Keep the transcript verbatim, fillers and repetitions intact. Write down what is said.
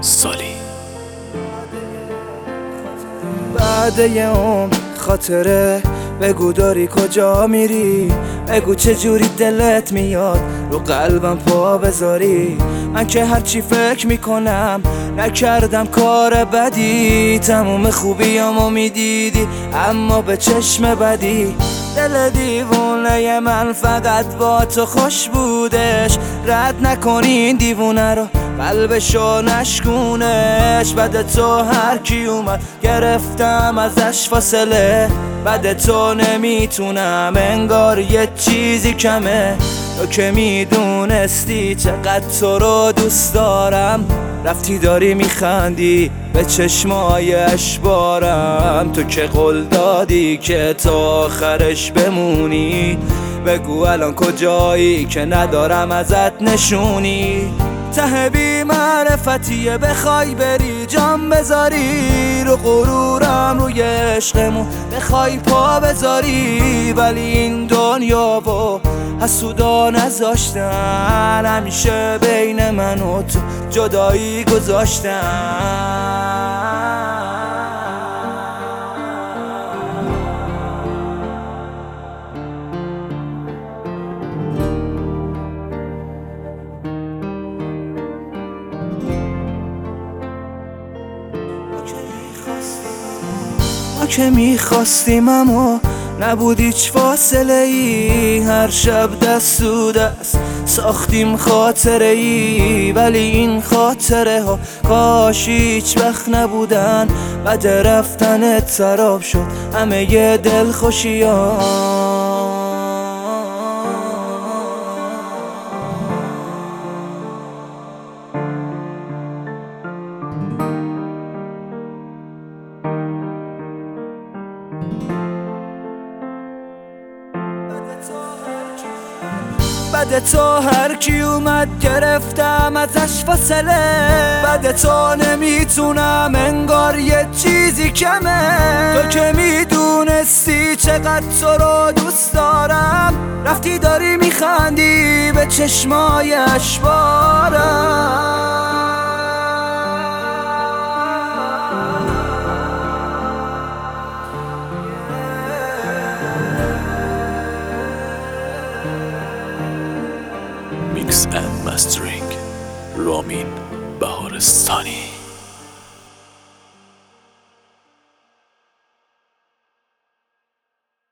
سالی. بعد یه عمر خاطره بگو داری کجا میری، بگو چجوری دلت میاد رو قلبم پا بذاری. من که هرچی فکر میکنم نکردم کار بدی، تموم خوبیامو میدیدی اما به چشم بدی. دل دیوونه من فقط با تو خوش بودش، رد نکنین دیوونه رو قلبشو نشکونش. بعد تو هر کی اومد گرفتم ازش فاصله، بعد تو نمیتونم انگار یه چیزی کمه. تو که میدونستی چقدر تو رو دوست دارم، رفتی داری میخندی به چشمای اشبارم. تو که قول دادی که تا آخرش بمونی، بگو الان کجایی که ندارم ازت نشونی. ته بی معرفتیه بخوای بری جام بذاری رو غرورم، روی عشقمون بخوای پا بذاری. ولی این دنیا و حسودا نذاشتن، همیشه بین من و تو جدایی گذاشتن. ما که میخواستیم اما نبود هیچ فاصله ای، هر شب دست تو دست ساختیم خاطره ای. ولی این خاطره ها کاش هیچ وقت نبودن، بعد رفتنت سراب شد همه ی دل خوشی ها. بعد تو هر کی اومد گرفتم ازش فاصله، بعد تو نمیتونم انگار یه چیزی کمه. تو که میدونستی چقدر تو رو دوست دارم، رفتی داری میخندی به چشمای اشبارم. Mix and mastering رامین بهارستانی.